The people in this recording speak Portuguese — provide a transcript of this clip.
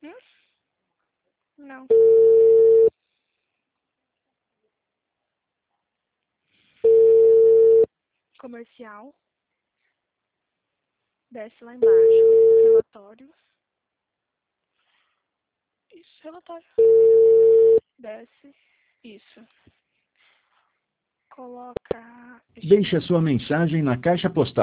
Hum? Não. Comercial. Desce lá embaixo. Relatório. Isso, relatório. Desce. Isso. Coloca... Deixe a sua mensagem na caixa postal.